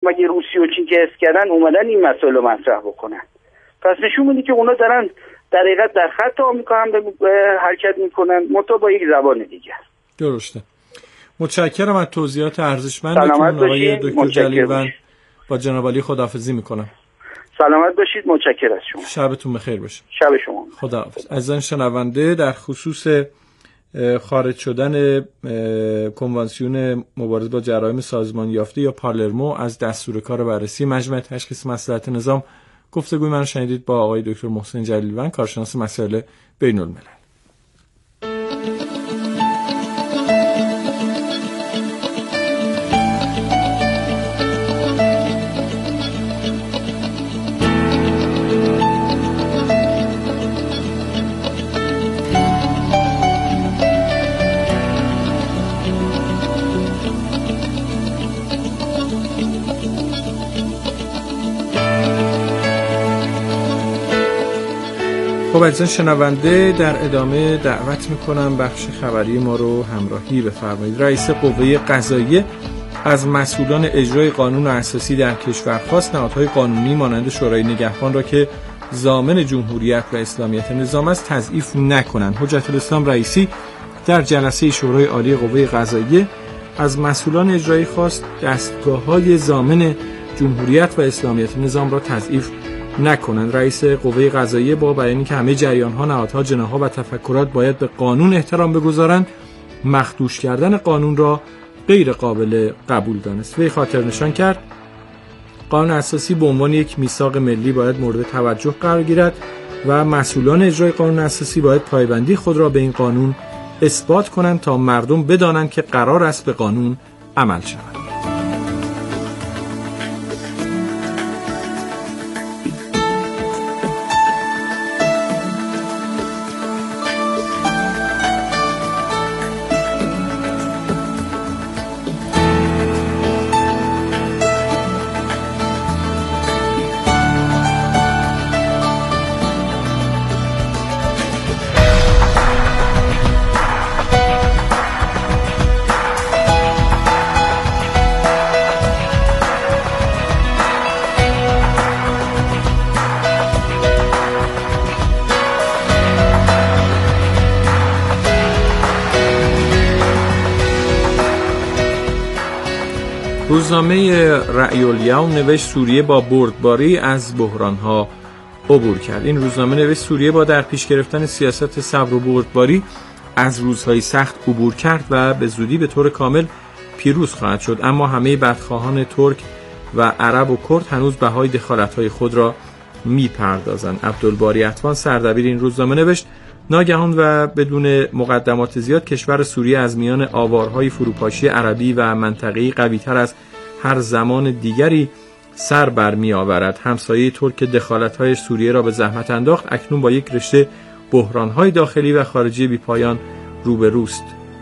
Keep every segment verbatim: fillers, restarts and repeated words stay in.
مگه روسیه و چین که حس کردن اومدن این مسائل رو مطرح بکنن؟ پس نشون میده که اونا دارن در حقیقت در خط آمریکا هم حرکت میکنن، منتها با یک زبان دیگر. درسته. متشکرم از توضیحات ارزشمندتون آقای دکتر جلیلوند. با جناب علی خداحافظی میکنم. سلامت باشید. متشکرم از شما. شبتون بخیر باشه. شب شما. خداحافظ. عزیزان شنونده، در خصوص خارج شدن کنوانسیون مبارزه با جرایم سازمان یافته یا پالرمو از دستور کار بررسی مجمع تشخیص مصلحت نظام گفتگوی من شنیدید با آقای دکتر محسن جلیلوند، کارشناس مسائل بین الملل. خب عزیزان شنونده، در ادامه دعوت میکنم بخش خبری ما رو همراهی بفرمایید. رئیس قوه قضاییه از مسئولان اجرای قانون اساسی در کشور خواست نهادهای قانونی مانند شورای نگهبان را که ضامن جمهوریت و اسلامیت نظام است تضعیف نکنند. حجت الاسلام رئیسی در جلسه شورای عالی قوه قضاییه از مسئولان اجرایی خواست دستگاه‌های ضامن جمهوریت و اسلامیت نظام را تضعیف نکنند. رئیس قوه قضاییه با بیانی که همه جریان‌ها، نهادها، جناح‌ها و تفکرات باید به قانون احترام بگذارند، مخدوش کردن قانون را غیر قابل قبول دانست. وی خاطر نشان کرد قانون اساسی به عنوان یک میثاق ملی باید مورد توجه قرار گیرد و مسئولان اجرای قانون اساسی باید پایبندی خود را به این قانون اثبات کنند تا مردم بدانند که قرار است به قانون عمل شود. روزنامه رأی الیوم نوشت سوریه با بردباری از بحران‌ها عبور کرد. این روزنامه نوشت سوریه با در پیش گرفتن سیاست صبر و بردباری از روزهای سخت عبور کرد و به زودی به طور کامل پیروز خواهد شد، اما همه بدخواهان ترک و عرب و کرد هنوز بهای دخالت‌های خود را می‌پردازند. عبدالباری عطوان سردبیر این روزنامه نوشت ناگهان و بدون مقدمات زیاد کشور سوریه از میان آوارهای فروپاشی عربی و منطقه‌ای قوی‌تر از هر زمان دیگری سر برمی آورد. همسایه ترک دخالت‌های سوریه را به زحمت انداخت، اکنون با یک رشته بحران‌های داخلی و خارجی بی‌پایان روبروست.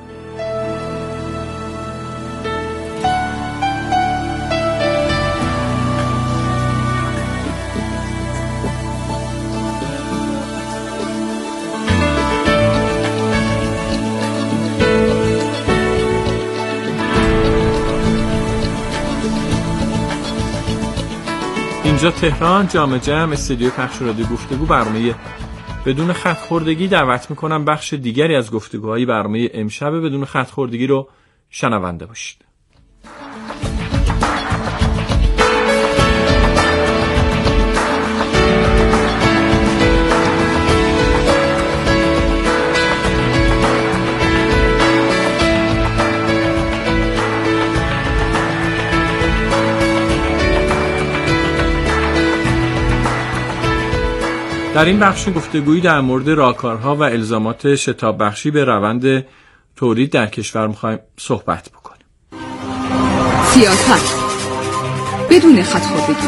اینجا تهران، جامع جمع، استودیو پخش رادیو گفتگو. برنامه بدون خط خوردگی. دعوت میکنم بخش دیگری از گفتگوهای برنامه امشب بدون خط خوردگی رو شنونده باشید. در این بخش گفتگویی در مورد راهکارها و الزامات شتاب بخشی به روند تولید در کشور می‌خوایم صحبت بکنیم. سیاست بدون خط خوردگی.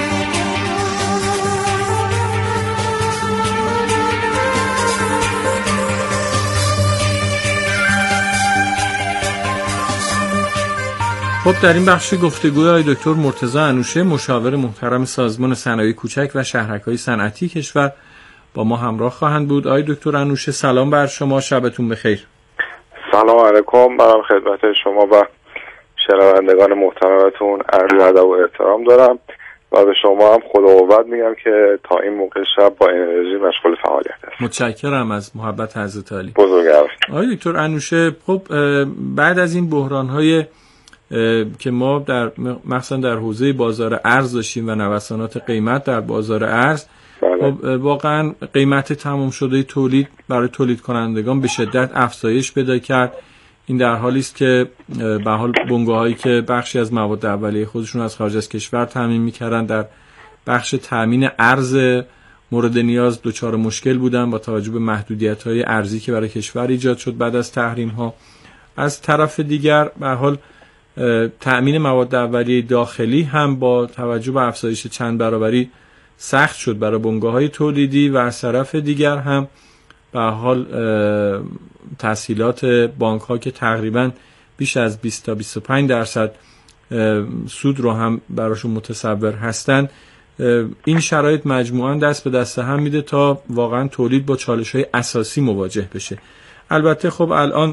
خب در این بخش گفتگوی آقای دکتر مرتضی انوشه، مشاور محترم سازمان صنایع کوچک و شهرک‌های صنعتی کشور، با ما همراه خواهند بود. آقای دکتر انوشه سلام بر شما، شبتون بخیر. سلام علیکم، برام خدمت شما و شنوندگان محترمتون عرض ادب و احترام دارم و به شما هم خدا قوت میگم که تا این موقع شب با انرژی مشغول فعالیت هست. متشکرم از محبت حضرت علی. بزرگوار. آقای دکتر انوشه، خب بعد از این بحران‌های که ما در مثلا در حوزه بازار ارز داشتیم و نوسانات قیمت در بازار ارز، بله. خب واقعا قیمت تمام شده تولید برای تولید کنندگان به شدت افزایش پیدا کرد. این در حالی است که به حال بنگاهایی که بخشی از مواد اولیه خودشون از خارج از کشور تامین می‌کردن در بخش تامین ارز مورد نیاز دچار مشکل بودن با توجه به محدودیت‌های ارزی که برای کشور ایجاد شد بعد از تحریم‌ها. از طرف دیگر به حال تأمین مواد اولیه داخلی هم با توجه به افزایش چند برابری سخت شد برای بنگاه‌های تولیدی و از طرف دیگر هم به حال تسهیلات بانک‌ها که تقریباً بیش از بیست تا بیست و پنج درصد سود رو هم براشون متصور هستن، این شرایط مجموعاً دست به دست هم میده تا واقعاً تولید با چالش‌های اساسی مواجه بشه. البته خب الان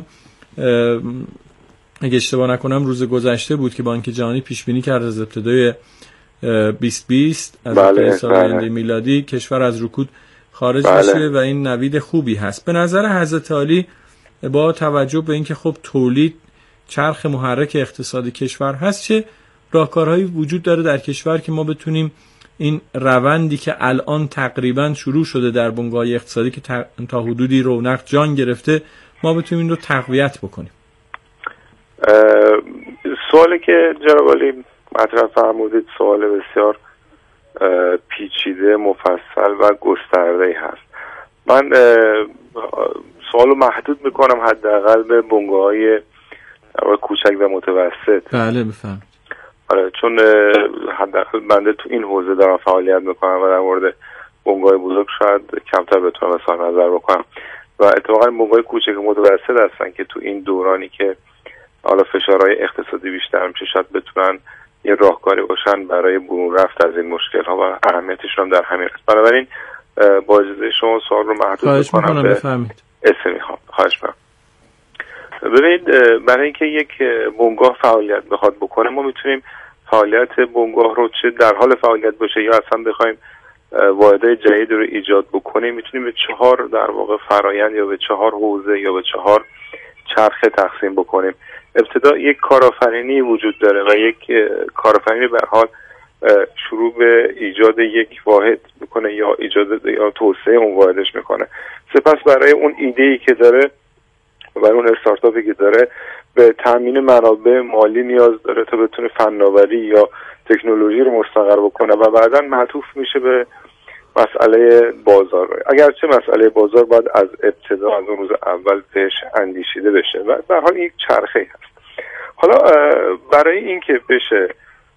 اگه اشتباه نکنم روز گذشته بود که بانک جهانی پیش بینی کرد از ابتدای بیست بیست از بله، سال آینده میلادی کشور از رکود خارج بله. بشه و این نوید خوبی هست. به نظر حضرت عالی با توجه به اینکه خب تولید چرخ محرک اقتصادی کشور هست، چه راهکارهایی وجود داره در کشور که ما بتونیم این روندی که الان تقریبا شروع شده در بنگاه اقتصادی که تا حدودی رونق جان گرفته ما بتونیم این رو تقویت بکنیم؟ سوالی که جناب عالی مطرح فرمودید سوال بسیار پیچیده، مفصل و گسترده‌ای هست. من سوالو محدود میکنم حداقل به بنگاه‌های کوچک و متوسط. بله بفهم. آره، چون حداقل بنده تو این حوزه دارم فعالیت میکنم و در مورد بنگاه بزرگ شاید کمتر بتونم اظهار نظر بکنم و اتفاقا بنگاه کوچک و متوسط هستن که تو این دورانی که حالا فشارهای اقتصادی بیشتر میشه شاید بتونن یه راهکاری باشن برای برون رفت از این مشکل ها و اهمیتشون هم در همین است. بنابراین با اجازه شما سوال رو محدود بکنم به اسمی ها. خواهش می‌کنم. ببینید، برای اینکه یک بنگاه فعالیت بخواد بکنه ما میتونیم فعالیت بنگاه رو چه در حال فعالیت باشه یا اصلا بخوایم واحدهای جدید رو ایجاد بکنیم میتونیم به چهار در واقع فرایند یا به چهار حوزه یا به چهار چرخه تقسیم بکنیم. ابتدا یک کارآفرینی وجود داره و یک کارآفرینی به حال شروع به ایجاد یک واحد میکنه یا ایجاد یا توسعه اون واحدش میکنه. سپس برای اون ایده‌ای که داره و برای اون استارتاپی که داره به تامین منابع مالی نیاز داره تا بتونه فناوری یا تکنولوژی رو مستقر بکنه و بعداً معطوف میشه به مسئله بازار. اگرچه مسئله بازار باید از ابتدا از اون روز اول بهش اندیشیده بشه و در حال یک چرخه هست. حالا برای اینکه بشه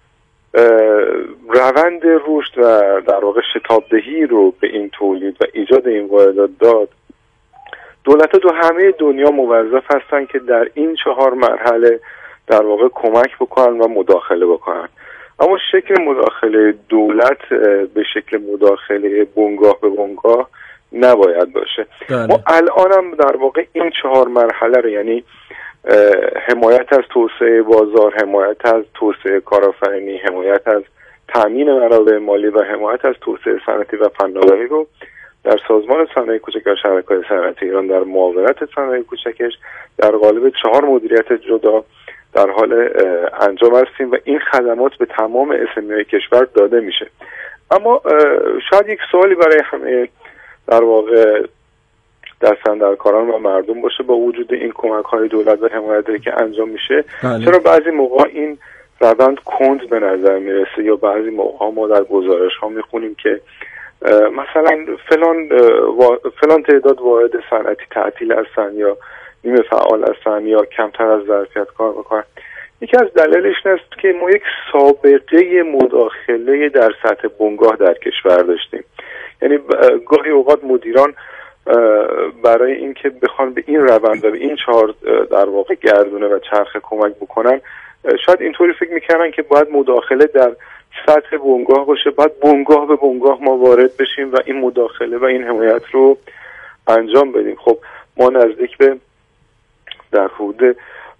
روند رشد و در واقع شتابدهی رو به این تولید و ایجاد این واحدات داد، دولت‌ها تو همه دنیا موظف هستن که در این چهار مرحله در واقع کمک بکنن و مداخله بکنن. اما شکل مداخله دولت به شکل مداخله بنگاه به بنگاه نباید باشه. بله. ما الان هم در واقع این چهار مرحله رو، یعنی حمایت از توسعه بازار، حمایت از توسعه کارآفرینی، حمایت از تامین منابع مالی و حمایت از توسعه صنعتی و فناوری رو در سازمان صنایع کوچک و شبکه‌های صنعتی ایران در معاونت صنایع کوچکش در قالب چهار مدیریت جدا در حال انجام هستیم و این خدمات به تمام اس‌ام‌ای کشور داده میشه. اما شاید یک سوالی برای همه در واقع دست‌اندرکاران و مردم باشه، با وجود این کمک‌های دولت و حمایتی که انجام میشه بله. چرا بعضی موقع این روند کند به نظر میرسه یا بعضی موقع ما در گزارش‌ها میخونیم که مثلا فلان فلان تعداد واحد صنعتی تعطیل هستن یا نیمه فعال هستن یا کمتر از ظرفیت کار میکنن. یکی از دلایلش این است که ما یک سابقه مداخله در سطح بنگاه در کشور داشتیم. یعنی گاهی اوقات مدیران برای اینکه بخوان به این روند و به این چهار در واقع گردونه و چرخه کمک بکنن شاید اینطوری فکر میکنن که باید مداخله در سطح بنگاه باشه، باید بنگاه به بنگاه ما وارد بشیم و این مداخله و این حمایت رو انجام بدیم. خب ما نزدیک به در حدود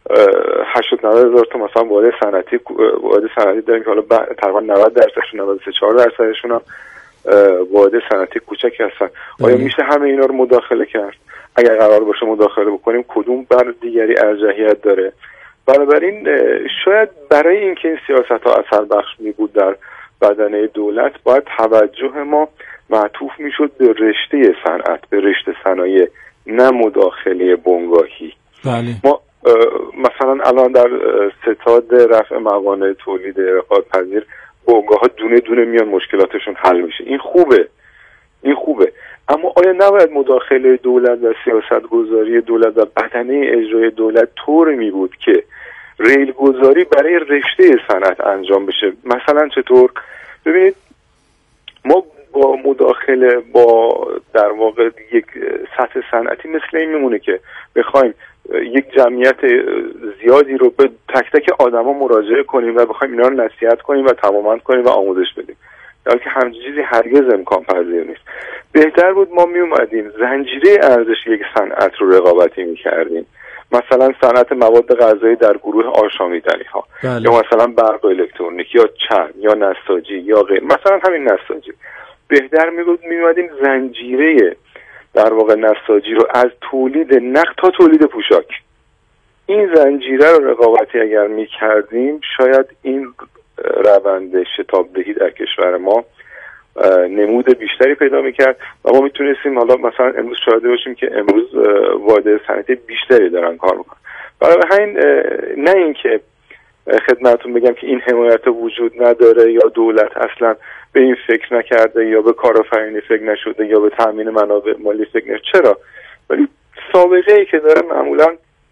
هشتاد نود هزار تا مثلا واحد صنعتی واحد صنعتی داریم که حالا تقریبا نود درصدشون نود و سه چهار درصدشون هم واحد صنعتی کوچک هستن. آیا میشه همه اینا رو مداخله کرد؟ اگر قرار باشه مداخله بکنیم کدوم بر دیگری ارجحیت داره؟ بنابراین شاید برای اینکه این سیاست ها اثر بخش می بود در بدنه دولت باید توجه ما معطوف میشد به رشته صنعت، به رشته صنایع، نه مداخله بنگاهی. بله. ما مثلا الان در ستاد رفع موانع تولید رقابت پذیر بنگاه ها دونه دونه میان مشکلاتشون حل میشه. این خوبه، این خوبه، اما آیا نباید مداخله دولت و سیاست گذاری دولت و بدنه اجرای دولت طور می بود که ریل گذاری برای رشته صنعت انجام بشه؟ مثلا چطور؟ ببینید ما با مداخله با در واقع یک سطح صنعتی مثل این میمونه که بخوایم یک جمعیت زیادی رو به تک تک آدما مراجعه کنیم و بخوایم اینا رو نصیحت کنیم و تماماً کنیم و آموزش بدیم، در حالی که همچین چیزی هرگز امکان پذیر نیست. بهتر بود ما می اومدیم زنجیره ارزش یک صنعت رو رقابتی می‌کردیم، مثلا صنعت مواد غذایی در گروه آشامیدنی ها، بله. یا مثلا برق الکترونیک یا چرم یا نساجی یا غیر، مثلا همین نساجی. بهتر می بود می اومدیم زنجیره در واقع نساجی رو از تولید نخ تا تولید پوشاک، این زنجیره رو رقابتی اگر می کردیم شاید این روند شتابدهی در کشور ما نمود بیشتری پیدا میکرد و ما میتونستیم حالا مثلا امروز شاهد باشیم که امروز واحد صنعتی بیشتری دارن کار میکنن. برای همین نه اینکه خدمتتون بگم که این حمایت وجود نداره یا دولت اصلا به این فکر نکرده یا به کارآفرینی فکر نشده یا به تامین منابع مالی فکر نشده، چرا؟ ولی سابقه ای که داره معمولا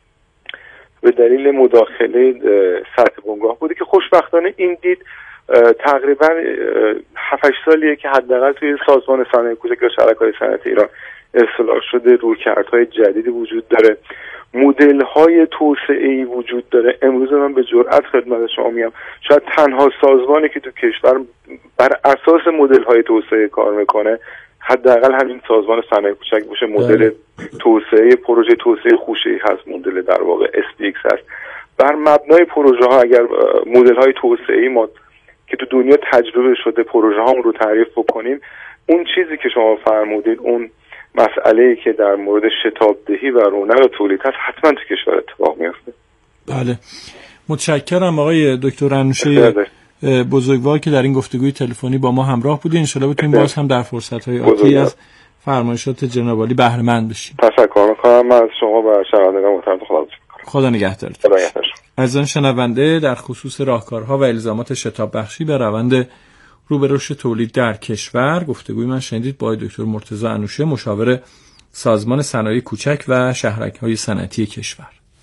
به دلیل مداخله سطح بنگاه بوده که خوشبختانه این دید تقریبا هفت هشت سالیه که حداقل توی سازمان صنایع کوچک و شرکای صنعتی ایران اصلاح شده، رویکردهای جدیدی وجود داره، مدل‌های توسعه‌ای وجود داره. امروز من به جرئت خدمت شما میگم شاید تنها سازمانی که تو کشور بر اساس مدل‌های توسعه کار میکنه حداقل همین سازمان صنایع کوچک باشه. مدل توسعه پروژه توسعه خوشه‌ای هست، مدل در واقع اس پی ایکس هست. بر مبنای پروژه ها اگر مدل‌های توسعه‌ای ما که تو دنیا تجربه شده پروژه هام رو تعریف بکنیم، اون چیزی که شما فرمودید، اون مسئله‌ای که در مورد شتابدهی و رونق تولید هست، حتما تو کشور اتفاق میفته. بله، متشکرم آقای دکتر انوشه بزرگوار که در این گفتگوی تلفنی با ما همراه بودید. ان شاءالله بتونیم باز هم در فرصت‌های آتی از فرمایشات جناب عالی بهره مند بشیم. تشکر می‌کنم من از شما و شنوندگان محترم. خدا خدا نگهدارتون. عزیزان شنونده، در خصوص راهکارها و الزامات شتاب بخشی به روند رو به رشد تولید در کشور گفتگوی من شنیدید با دکتر مرتضی انوشه، مشاور سازمان صنایع کوچک و شهرک‌های صنعتی کشور.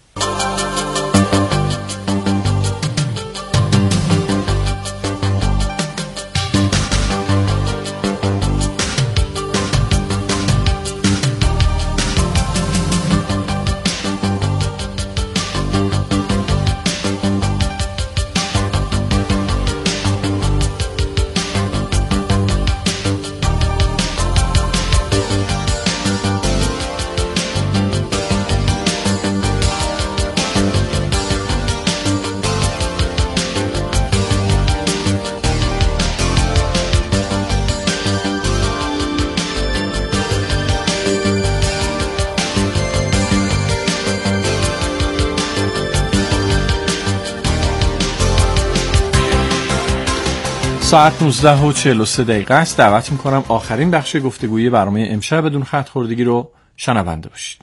ساعت نوزده و چهل و سه دقیقه است. دعوت میکنم آخرین بخش گفتگوی برنامه امشب بدون خط خوردگی رو شنونده باشید.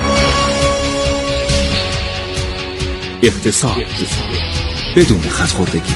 اقتصاد بدون خط خوردگی.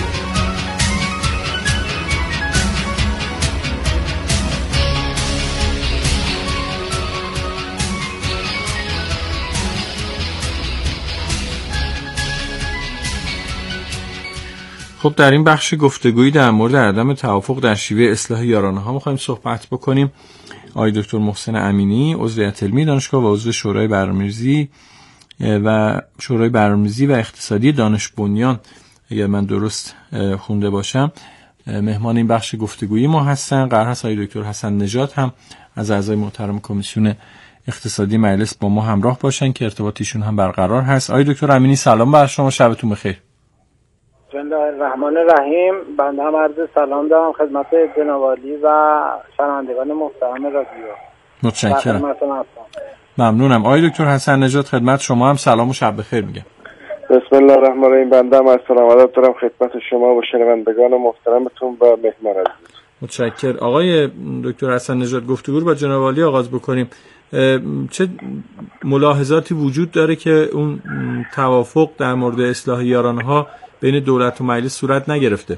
خب در این بخش گفتگویی در مورد عدم توافق در شیوه اصلاح یارانه ها می‌خوایم صحبت بکنیم. آقای دکتر محسن امینی، عضو هیئت علمی دانشگاه و عضو شورای برنامه‌ریزی و شورای برنامه‌ریزی و اقتصادی دانش بنیان، اگر من درست خونده باشم، مهمان این بخش گفتگویی ما هستن. قرار هست آقای دکتر حسن نژاد هم از اعضای محترم کمیسیون اقتصادی مجلس با ما همراه باشن که ارتباطیشون هم برقرار هست. آقای دکتر امینی سلام بر شما، شبتون بخیر. بسم الله الرحمن الرحیم. بنده هم عرض سلام دارم خدمت جناب عالی و شنوندگان محترم رادیو. متشکرم. ممنونم. آقای دکتر حسن نژاد خدمت شما هم سلام و شب بخیر میگم. بسم الله الرحمن الرحیم. بنده هم از سلام علیکم دارم خدمت شما و شنوندگان محترمتون و مهمان عزیز. متشکرم. آقای دکتر حسن نژاد گفتگو رو با جناب عالی آغاز بکنیم. چه ملاحظاتی وجود داره که اون توافق در مورد اصلاح یارانه‌ها بین دولت و مجلس صورت نگرفته؟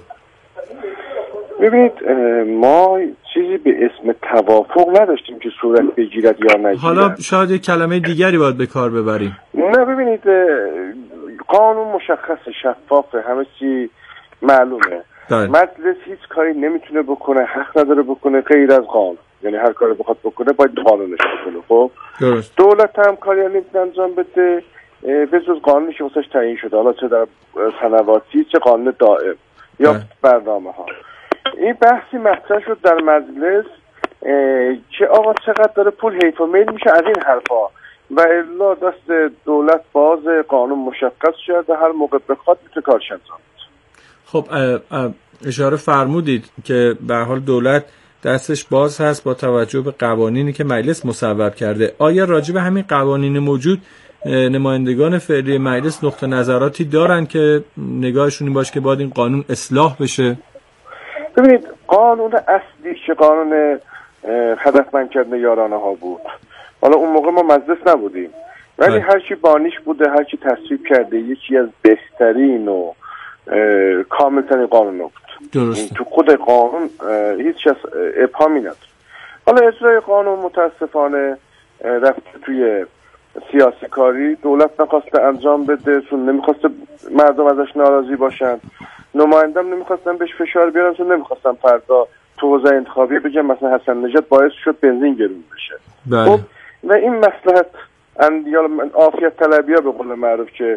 ببینید ما چیزی به اسم توافق نداشتیم که صورت بگیرد یا نگیرد. حالا شاید یک کلمه دیگری باید به کار ببریم. نه ببینید قانون مشخص شفافه، همه چی معلومه. داره. مجلس هیچ کاری نمیتونه بکنه، حق نداره بکنه غیر از قانون، یعنی هر کاری بخواد بکنه باید قانونش بکنه. خب درست. دولت هم کاری نمیتونه انجام بده به جز قانونی که واسش تعیین شده، حالا چه در سنواتی چه قانون دائم یا برنامه ها. این بحثی مطرح شد در مجلس که آقا چقدر داره پول حیف و میل میشه از این حرفا و الا دست دولت باز، قانون مشخص شد و هر موقع بخواد میتونه کارش انجام بده. خب اشاره فرمودید که به هر حال دولت دستش باز هست با توجه به قوانینی که مجلس مصوب کرده. آیا راجع به همین قوانین موجود نمایندگان فعلی مجلس نقطه نظراتی دارن که نگاهشون این باشه که باید این قانون اصلاح بشه؟ ببینید قانون اصلی که قانون هدفمند کردن یارانه ها بود، حالا اون موقع ما مجلس نبودیم ولی هر کی بانیش بوده، هر کی تصویب کرده، یکی از بهترین و کاملترین قانون بود. درسته. تو خود قانون هیچ از ابهامی نداره. حالا اجرای قانون متاسفانه رفت توی سیاسی کاری، دولت نخواسته انجام بده چون نمیخواسته مردم ازش ناراضی باشن، نمایندم نمیخواستن بهش فشار بیارن چون نمیخواستن فردا تو حوزه انتخابی بگم مثلا حسن نژاد باعث شد بنزین گرون بشه. خب و این مصلحت یا عافیت طلبی ها به قول معروف که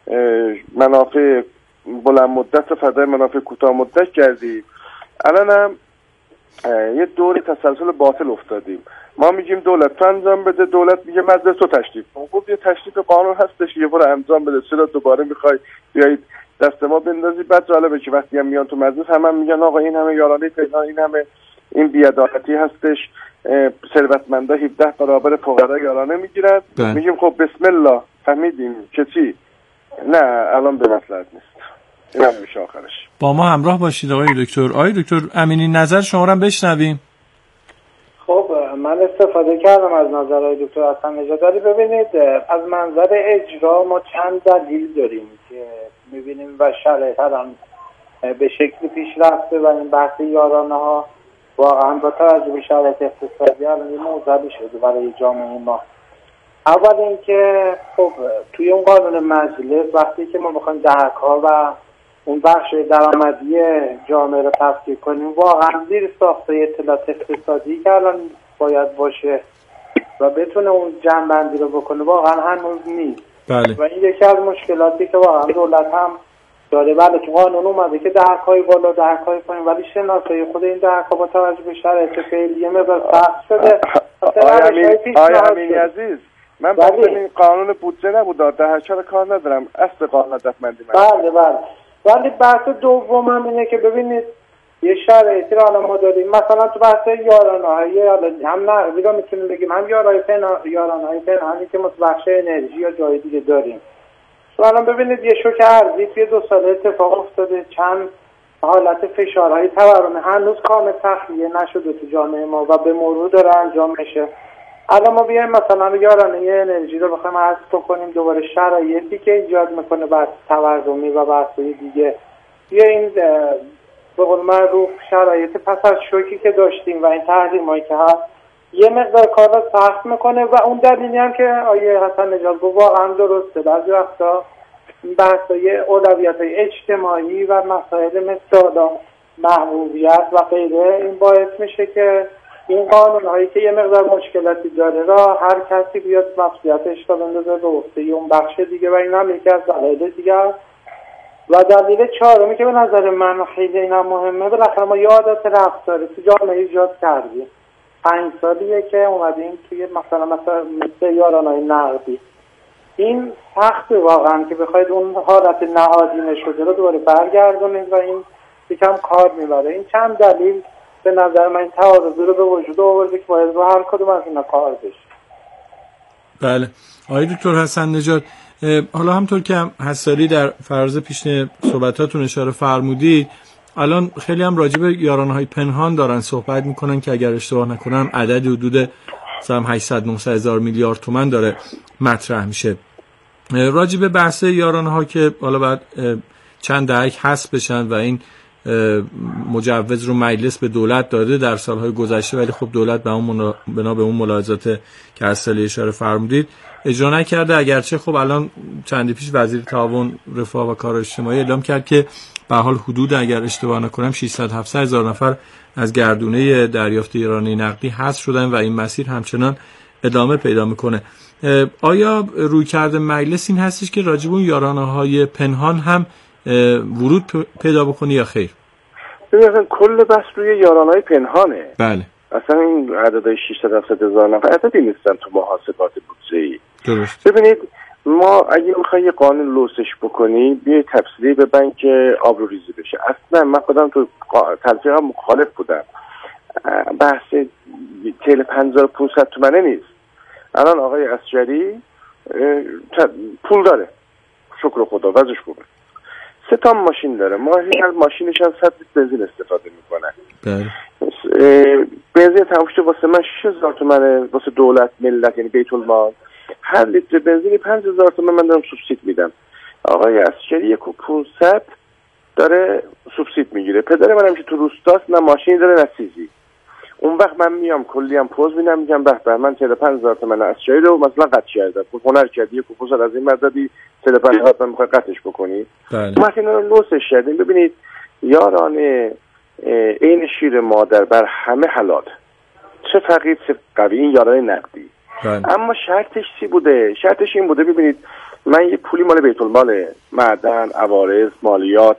منافع بلند مدت و فدای منافع کوتاه مدت کردیم، الان هم یه دور تسلسل باطل افتادیم. ما میگیم دولت تو انجام بده، دولت میگه مجلس تو تشریف کن. خب یه تشریف قانون هستش یه بار انجام بده، چرا دوباره میخوای بیایید دست ما بندازی؟ بعد جالبه که وقتی هم میان تو مجلس هم, هم میگن آقا این همه یارانه فلان، این همه این بی‌عدالتی هستش، ثروتمندا هفده برابر فقرا یارانه میگیرن. میگیم خب بسم الله فهمیدیم که چی؟ نه الان به مصلحت نیست. این هم میشه آخرش. با ما همراه باشید آقای دکتر. آقای دکتر امینی نظر شما رو هم بشنویم. خب من استفاده کردم از نظرهای دکتر حسن نژاد. ببینید از منظر اجرا ما چند دلیل داریم که میبینیم و شرایط الان به شکلی پیش رفته و این بحث یارانه ها واقعا با توجه به شرایط اقتصادی الان یه موضوعی شده برای جامعه ما. اول اینکه خب توی اون قانون مجلس وقتی که ما بخوایم دهک‌ها و اون بخش درآمدی جامعه رو تفکیک کنیم، واقعا زیر ساخته اطلاعات اقتصادی که الان باید باشه و بتونه اون جمع‌بندی رو بکنه واقعا هنوز نیست. بله. و این یکی از مشکلاتی که واقعا دولت هم داره. بله تو قانون اومده که دهک‌های بالا دهک‌های پایین، ولی شناسایی خود این دهک‌ها با توجه به شرایط فعلی مقدار سخت شده. آیا امینی عزیز من با این قانون بودجه نبود دهک‌ها رو کار ندارم، اصل قانون هدفمندی من. بله بله. ولی بحث دوم هم اینه که ببینید یه شرایطی رو الان ما داریم، مثلا تو بحث یارانه‌های هم نقدی رو میتونیم بگیم، هم یارانه‌های پنهانی که ما تو بخش انرژی یا جای دیگه داریم. تو الان ببینید یه شوک ارزی توی دو ساله اتفاق افتاده، چند حالت فشارهای تورمی هنوز کامل تخلیه نشده تو جامعه ما و به مرور داره انجام میشه. الان ما بیایم مثلا یارانه انرژی رو بخوایم حذف کنیم، دوباره شرایطی که ایجاد میکنه بحث تورمی و بحث‌های دیگه، یا این به قول معروف شرایط پس از شوکی که داشتیم و این تحریمایی که هست یه مقدار کار رو سخت میکنه و اون دلیلی هم که آیه حسن نژاد گفت واقعا درسته. بعضی وقتا بحث‌های اولویت‌های اجتماعی و مسائل مثل محبوبیت و غیره این باعث میشه که این قانون هایی که یه مقدار مشکلاتی داره را هر کسی بیاد مسئولیتش رو بندازه به عهده اون بخش دیگه و این هم یکی از دلایل دیگه است. و دلیل چهارمی که به نظر من خیلی اینا مهمه، بالاخره ما یه عادت رفتاری تو جامعه ایجاد کردیم پنج سالیه که اومدیم توی مثلا مثلا مثل یارانه‌های نقدی. این سخت واقعا که بخواید اون حالت نهادینه شده رو دوباره برگردونید و این یکم کار میبره. این چند دلیل به نظر من این تعارض رو به وجود آورده که باید رو هر کدوم از اینا کار بشه. بله آقای دکتر حسن نژاد، حالا همطور که حساری در فراز پیش صحبتاتون اشاره فرمودید، الان خیلی هم راجع به یارانه‌های پنهان دارن صحبت میکنن که اگر اشتباه نکنم عدد حدود مثلا هشتصد نهصد هزار میلیارد تومان داره مطرح میشه. راجع به بحث یارانه‌ها که حالا بعد چند دهک حذف بشن و این مجوز رو مجلس به دولت داده در سالهای گذشته، ولی خب دولت به اون منا... بنا به اون ملاحظات که از سالی اشاره فرمودید اجرا نکرده. اگرچه خب الان چندی پیش وزیر تعاون رفاه و کار اجتماعی اعلام کرد که به حال حدود اگر اشتباه نکنم ششصد هفتصد هزار نفر از گردونه دریافت یارانه نقدی حذف شدن و این مسیر همچنان ادامه پیدا میکنه. آیا رویکرد مجلس این هستش که راجب اون یارانه‌های پنهان هم ورود پیدا بکنه یا خیر؟ ببینید کل بحث روی یارانه‌های پنهانه. بله. اصلا این عددهای ششصد هفتصد هزار نفر عددی نیستن تو محاسبات بودجه‌ای. درست. ببینید ما اگه میخوای قانون لوسش بکنی بیای تفصیلی به بانک آبروریزی بشه. اصلا من خودم تو تلفیقم مخالف بودم. بحث تل پنج هزار و پانصد تومنه نیست. الان آقای اسجری پول داره، شکر خدا وضعش خوبه، سه تا ماشین داره، ماهی هر ماشینش هم صد لیتر بنزین استفاده میکنه. بله. بنزین تموم شده واسه من شش هزار تومنه، واسه دولت ملت یعنی بیت المال هر لیتر بنزین پنج هزار تومن من دارم سوبسید میدم. آقای اسجری یک و پانصد داره سوبسید میگیره. پدر منم که تو روستاست نه ماشین داره نه چیزی. اون وقت من میام کلی هم پوز میدم میگم به به من چهل و پنج هزار تومن اسجری رو مثلا قطع کردم، هنر کردی یک پوز از این مددی چهل و پنج هزار تومن میخوای قطعش بکنی. بله. ما اینا رو لوسش کردیم. ببینید یارانه این شیر مادر بر همه حلال، چه فقیر چه قوی، این یارانه نقدی. بله. اما شرطش چی بوده؟ شرطش این بوده ببینید من یه پولی مال بیت المال، معدن، عوارض، مالیات،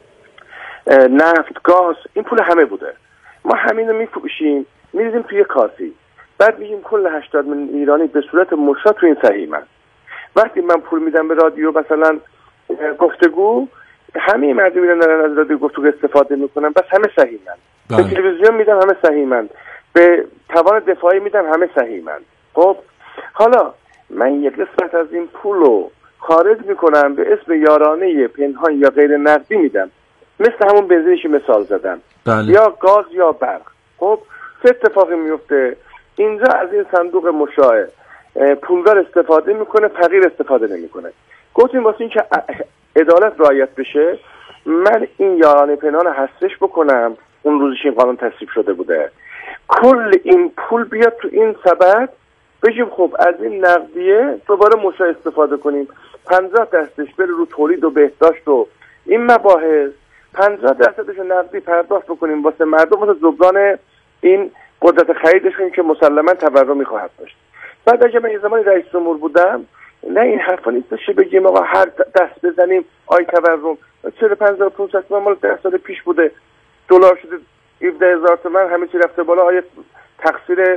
نفت، گاز، این پول همه بوده. ما همین رو میفروشیم میریزیم توی کاسی، بعد میگیم کل هشتاد میلیون ایرانی به صورت مشا تو این سهیمن. وقتی من پول میدم به رادیو مثلا گفتگو، همه مردم میرن از رادیو گفتگو استفاده میکنن بس همه سهیمن. به تلویزیون میدم همه سهیمن، به توان دفاعی میدم همه سهیمن. خب حالا من یک قسمت از این پول رو خارج میکنم به اسم یارانه پنهان یا غیر نقدی میدم، مثل همون بنزینشی مثال زدم. بله. یا گاز یا برق. خب چه اتفاقی میفته؟ اینجا از این صندوق مشاع پولدار استفاده میکنه، فقیر استفاده نمیکنه. گفتیم واسه این که عدالت رعایت بشه من این یارانه پنهان حذفش بکنم. اون روزش این قانون تصویب شده بوده، کل این پول بیاد تو این سبد بگیم خب از این نقدیه دوباره مشاع استفاده کنیم، پنجاه درصدش بره رو تولید و بهداشت و این مباحث، پنجاه درصدش نقدی پرداخت بکنیم واسه مردم، واسه جبران این قدرت خریدشون که مسلما تورمی خواهد داشت. بعد اگه من یه زمانی رئیس جمهور بودم نه این حرفا نیستش بگیم آقا هر دست بزنیم آی تورم چهل و پنج هزار و پانصد تومان مال ده سال پیش بوده، دلار شده هفده هزار تومان، همه چی رفته بالا. آیا تقصیر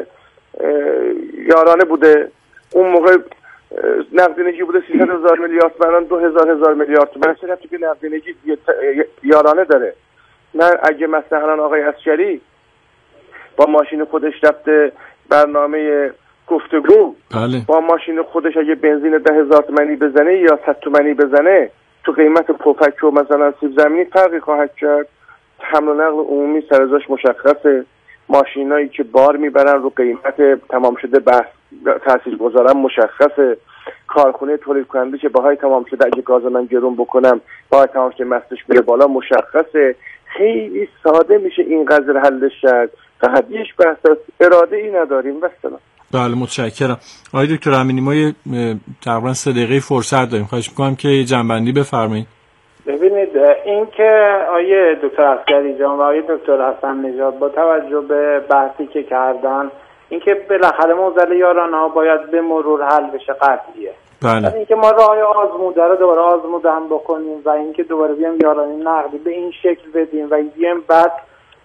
یارانه بوده؟ اون موقع نقدینگی بوده سیصد هزار میلیارد تومان، دو هزار هزار میلیارد تومان. چه رفتی که نقدینگی یارانه داره؟ من اگه مثلا آقای اسجری با ماشین خودش رفته برنامه گفتگو، بله. با ماشین خودش اگه بنزین ده هزار تومانی بزنه یا صد تومانی بزنه تو قیمت پفک و مثلا سیب زمینی فرقی خواهد کرد. حمل و نقل عمومی سرازاش مشخصه، ماشینایی که بار میبرن رو قیمت تمام شده بحث تأثیر گذارن مشخصه، کارخونه تولید کننده که باهای تمام شده اگه گاز من گرون بکنم باهای تمام شده مستش بره بالا مشخصه. خیلی ساده میشه این قضیه حلش کرد، فقط یک بحث است، اراده ای نداریم. والسلام. بله متشکرم. آقای دکتر امینی ما یه تقریبا سه دقیقه فرصت داریم، خواهش می‌کنم که یه جنبندی بفرمایید. ببینید این که آیه دکتر عسکری جان و آیه دکتر حسن نژاد با توجه به بحثی که کردن این که بالاخره معضل یارانه ها باید به مرور حل بشه قطعیه. بله. این که ما راه آزموده رو دوباره آزموده هم بکنیم و این که دوباره بیام یارانه نقدی به این شکل بدیم و بیام بعد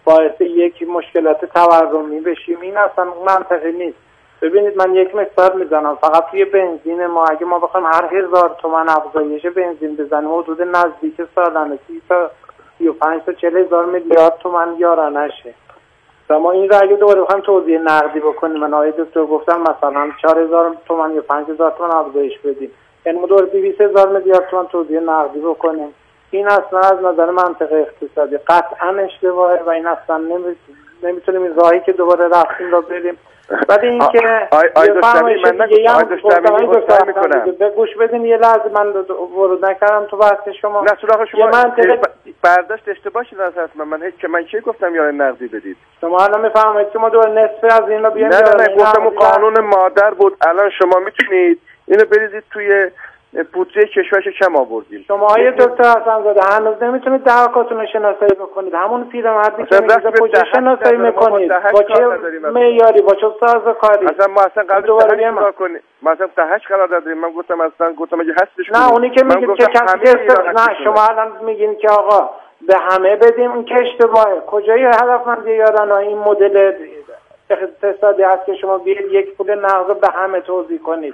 باعث یک مشکلات تورمی بشیم، این اصلا منطقی نیست. ببینید من یک مثال میزنم، فقط توی بنزین ما اگه ما بخوایم هر هزار تومان افزایش بنزین بزنیم حدود نزدیک سالانه سی تا سی و پنج تا چهل هزار میلیارد تومان یارانه شه. و ما این رو اگه دوباره بخوایم توزیع نقدی بکنیم، من آقای دکتر گفتم مثلا چهار هزار تومان یا پنج هزار تومان افزایش بدیم، یعنی ما دوباره دویست هزار میلیارد تومان توزیع نقدی بکنیم، این اصلا از نظر منطق اقتصادی قطعا اشتباهه و این اصلا نمیتونیم این راهی که دوباره رفتیم را بریم. بعد این که آی داشتمی من نگوشتم آی داشتمی گفتم میکنم به گوش بدین یه لحظه، من ورود نکردم تو بحث شما. نه سراغ شما منطقه برداشت اشتباه شده از من من هیچ که من چی گفتم یاران نقدی بدید؟ شما الان میفهمید که ما دور نصف از این رو بیان. نه نه گفتم اون قانون مادر بود. الان شما میتونید اینو بریزید توی بودجه کشورش کم آوردیم. شما های دکتر حسن زاده هنوز نمیتونید دهکاتون رو شناسایی بکنید، همون پیرمردی که میگه کجا شناسایی میکنید، با چه معیاری، با چه سازوکاری؟ اصلا ما اصلا قبل دوباره بیام کنیم مثلا تهش قرار دادیم. من گفتم اصلا گفتم اگه هستش نه اونی که میگه که کسی نه شما الان میگین که آقا به همه بدیم، این که اشتباهه. کجای هدفمندی یارانه این مدل اقتصادی هست که شما بیاید یک پول نقد به همه توزیع کنید؟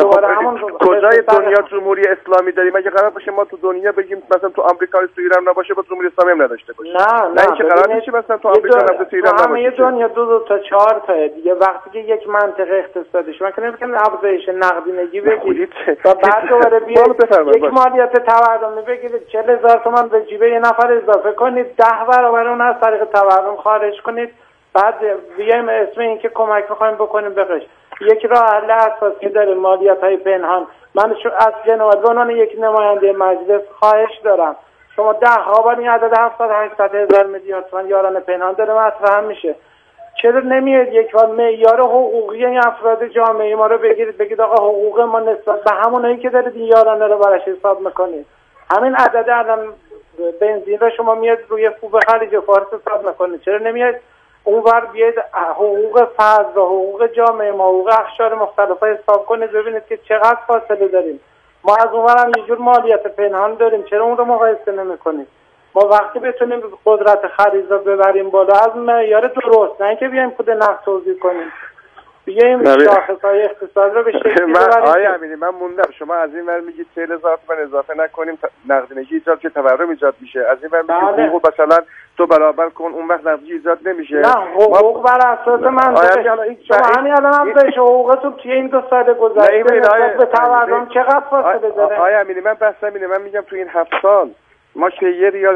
کجای دنیا جمهوری اسلامی داریم؟ اگه قرار باشه ما تو دنیا بگیم مثلا تو آمریکا تو ایران نباشه با جمهوری اسلامی هم نداشته باشه. نه نه اینکه قرار نیست مثلا تو آمریکا نباشه تو ایران نباشه. همه دنیا دو دو تا چهار تا دیگه. وقتی که یک منطق اقتصادی شما که نمیگن افزایش نقدینگی بگیرید و بعد دوباره بیاید یک مالیات تورمی بگیرید چهل هزار تومان به جیبه یه نفر اضافه کنید، ده برابر اون از طریق تورم خارج کنید، بعد بیایم اسم این که کمک می‌خوایم بکنیم بقیش. یک راه حل اساسی داره مالیات‌های پنهان. من از جناب به عنوان یک نماینده مجلس خواهش دارم شما ده ها بار این عدد هفتاد هشتصد هزار میلیارد تومان یارانه پنهان داره مطرح میشه، چرا نمیاد یک بار معیار حقوقی این افراد جامعه ما رو بگیرید بگید آقا حقوق ما نسبت به همونایی که دارید این یارانه رو براش حساب میکنید؟ همین عدد الان بنزین رو شما میاد روی خوب خلیج فارس حساب میکنید، چرا نمیاد اونور بیاید حقوق فرد و حقوق جامعه ما، حقوق اقشار مختلف حساب کنید ببینید که چقدر فاصله داریم. ما از اونور هم یه جور مالیات پنهان داریم، چرا اون رو مقایسه نمی‌کنید؟ ما وقتی بتونیم قدرت خرید رو ببریم بالا از معیار درست، نه اینکه بیایم خود نقد توزیع کنیم، بیایم شاخص‌های اقتصاد رو به شکلی ببریم. آقای امینی من موندم، شما از این ور میگید چهل هزار تومان اضافه نکنیم نقدینگی ایجاد که تورم ایجاد میشه، از این ور میگید حقوق مثلا تو برابر کن اون وقت نقدینگی ایجاد نمیشه. نه حقوق بر اساس منطقه شما همین الان هم به حقوقتون توی این دو سال گذشته به تورم چقدر فاصله داره؟ آقای امینی من بحثم اینه، من میگم تو این هفت سال ما که یه ریال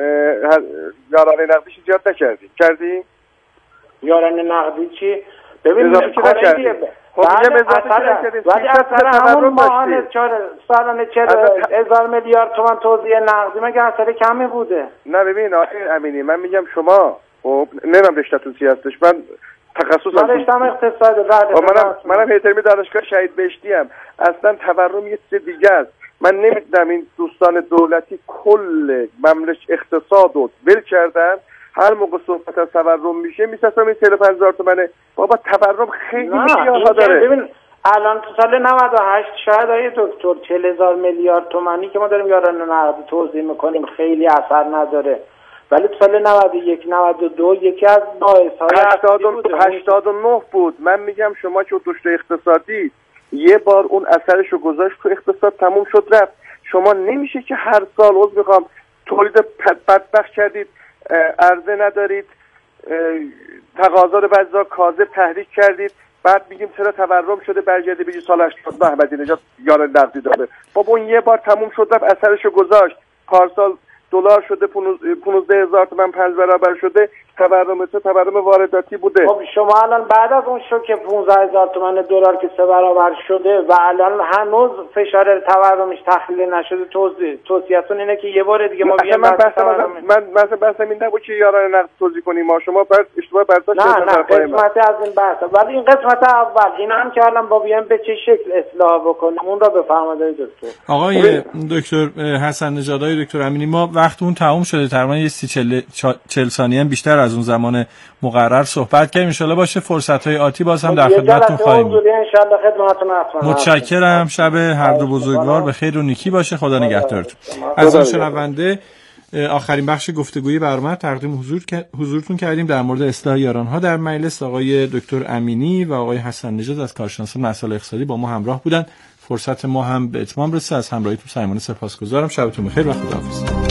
یارانه نقدیش ایجاد نکردیم. کردیم؟ یارانه نقدی چی؟ ببین اضافه که نکردیم. خب میگم اضافه که نکردیم. ولی اصلا همون ماهانه سالانه چهل هزار میلیارد تومان توزیع نقدی مگه اثر کمی بوده؟ نه ببین آقای امینی من میگم شما خب نمیدونم رشته‌تون چی هستش، من تخصصم من رشته‌ام اقتصاد بعد منم منم هیترمی دانشگاه شهید بهشتی ام. اصلا تورم یه چیز دیگه است. من نمیدونم این دوستان دولتی کل مملکت اقتصاد رو ول کردن، هر موقع صحبت از تورم میشه میسازم این چهل و پنج هزار تومنه. بابا تورم خیلی میشه داره. ببین الان تو سال نود و هشت شاید آیه دکتر چهل هزار میلیارد تومانی که ما داریم یارانه نقد توزیع میکنیم خیلی اثر نداره، ولی تو سال نود و یک نود و دو یکی از باعث‌های هشتاد و نه بود. من میگم شما که دکتر اقتصادی یه بار اون اثرش رو گذاشت تو اقتصاد تموم شد رفت. شما نمیشه که هر سال عوض میخوام تولید بدبخت کردید، عرضه ندارید، تقاضا رو بعضا کاذب تحریک کردید، بعد میگیم چرا تورم شده برگردی بگی سال هشتاد و نه احمدی نژاد یارانه نقدی داده. بابا اون یه بار تموم شد رفت اثرش رو گذاشت. پارسال دلار شده پانزده هزار تومان پنج برابر شده، تورم تو تورم وارداتی بوده. خب شما الان بعد از اون شوک پانزده هزار تومان دلار که سه برابر شده و الان هنوز فشار تورمش تخلیه نشده، توضیح توصیه‌تون اینه که یه بار دیگه ما بیایم من من مثلا بحثم این نبود که یارانه نقد توزیع کنیم ما شما بعد اشتباه برداشت نه نه قسمت از این بحث، ولی این قسمت اول اینا هم که الان با بیایم به چه شکل اصلاح بکنیم اون را بفرمایید دکتر. آقای دکتر حسن نژاد، آقای دکتر امینی، ما وقتمون تموم شده، تقریبا یه سی چهل ثانیه بیشتر از اون زمان مقرر صحبت کردیم. ان شاءالله باشه فرصت‌های آتی باز هم در خدمتتون خواهیم بود. ان شاءالله خدمتتون هستم. متشکرم. شب هر دو بزرگوار به خیر و نیکی باشه. خدا نگهدارتون. از این شنونده آخرین بخش گفتگوی برنامه تقدیم حضور حضورتون کردیم در مورد اصلاح یارانها در مجلس. آقای دکتر امینی و آقای حسن نژاد از کارشناسان مسائل اقتصادی با ما همراه بودن. فرصت ما هم به اتمام رسید. از همراهیتون صمیمانه سپاسگزارم. شبتون بخیر و خداحافظ.